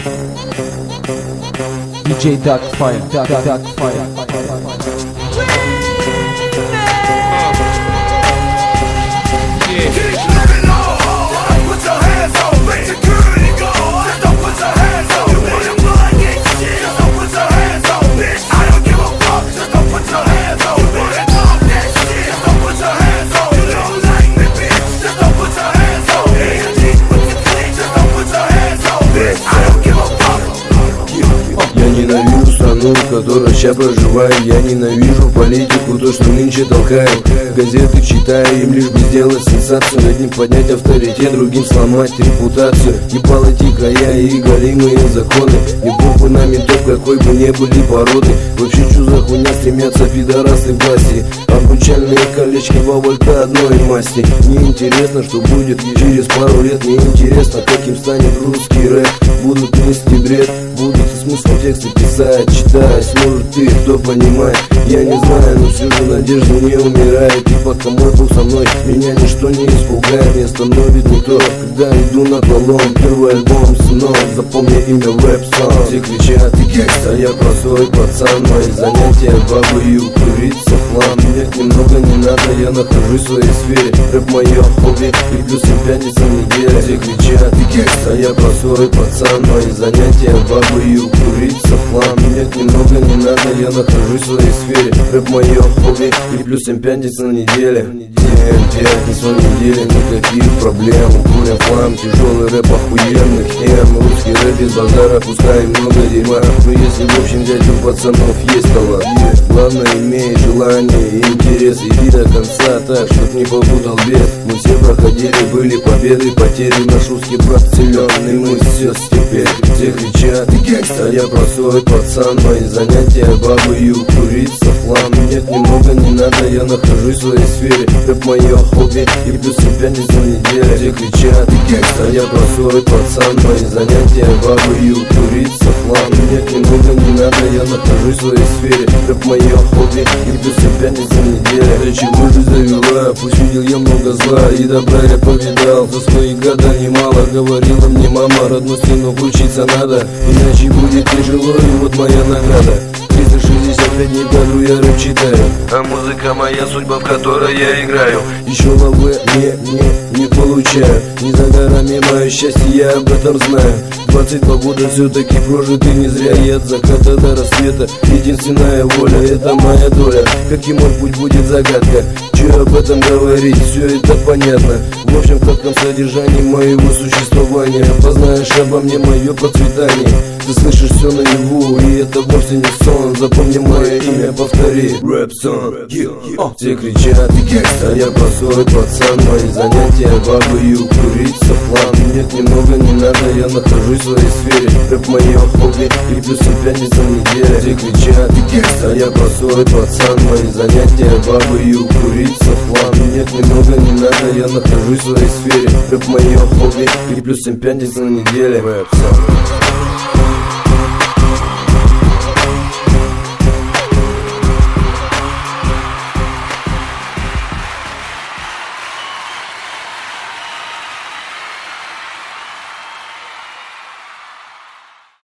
DJ Dark Fire, Dark Fire. Ненавижу страну, в которой ща проживаю. Я ненавижу политику, то, что нынче толкают. Газеты читаю, им лишь бы сделать сенсацию. Одним поднять авторитет, другим сломать репутацию. Ебало эти края и голимые законы. Не похуй на ментов, какой бы ни были породы. Вообще что за хуйня, стремятся пидорасы в власти. Обручальные колечки во вольта одной масти. Мне интересно, что будет через пару лет. Мне интересно, каким станет русский рэп. Будут нести бред, будут смысл тексты писать, читать. Может ты, кто понимает, я не знаю, но все же надежда не умирает. И пока мой был со мной, меня ничто не испугает. Не остановит никто, когда иду на пролом. Первый альбом, сынок, запомни имя рэп-сон. Все кричат, ты гангста, я простой пацан. Мои занятия, бабы и укуриться хлам. Мне немного не надо, я нахожусь в своей сфере. Рэп мое хобби, и плюс 7 пятница в неделю. Все кричат, ты гангста, я простой пацан. Мои занятия, бабы и укуриться хлам. Мне немного не надо, я нахожусь в своей сфере. Рэп мое хобби, и плюс 7 пятница на неделе. Пятница на неделе, никаких проблем. Курим хлам, тяжелый рэп охуенных тем. Русский рэп без базара, пускай много дерьма. Но если в общем взять, у пацанов есть талант. Главное, имей желание и интерес. Иди до конца так, чтоб не попутал бед. Мы все проходили, были победы, потери. Наш русский брат силен, и мы все теперь. Все кричат, ты гангста, я простой пацан. Мои занятия, бабы и укуриться хлам. Нет, немного не надо, я нахожусь в своей сфере. Рэп мое хобби, и плюс 7 пятница в неделю. Все кричат, ты гангста, я простой пацан. Мои занятия, бабы и укуриться хлам. Нет, немного не надо, я нахожусь в своей сфере. Рэп мое хобби, и плюс 7 пятница в неделю. Для чего же завела, пусть видел я много зла. И добра я повидал, за свои года немало. Говорила мне мама, родной сынок, учиться надо, иначе будет тяжело, и вот моя награда. 365 дней в году я рэп читаю, а музыка моя судьба, в которой я играю. Еще лавы не получаю, не за горами мое счастье, я об этом знаю. 22 года все-таки прожиты не зря, и от заката до рассвета единственная воля, это моя доля. Каким мой путь будет загадка, че об этом говорить, все это понятно. В общем, в кратком содержании моего существования познаешь обо мне мое процветание. Ты слышишь все наяву, и это вовсе не сон. Запомни мое имя, повтори рэп-сон. Все кричат, ты гангста, я простой пацан. Мои занятия, бабы и укуриться хлам. Нет, немного не надо, я нахожусь в своей сфере. Рэп мое хобби, и плюс 7 пятница в неделю. Все кричат, ты гангста, я простой пацан. Мои занятия, бабы и укуриться хлам. Нет, немного не надо, я нахожусь в своей сфере. Рэп мое хобби, и плюс 7 пятница на неделе. Рэп-сон.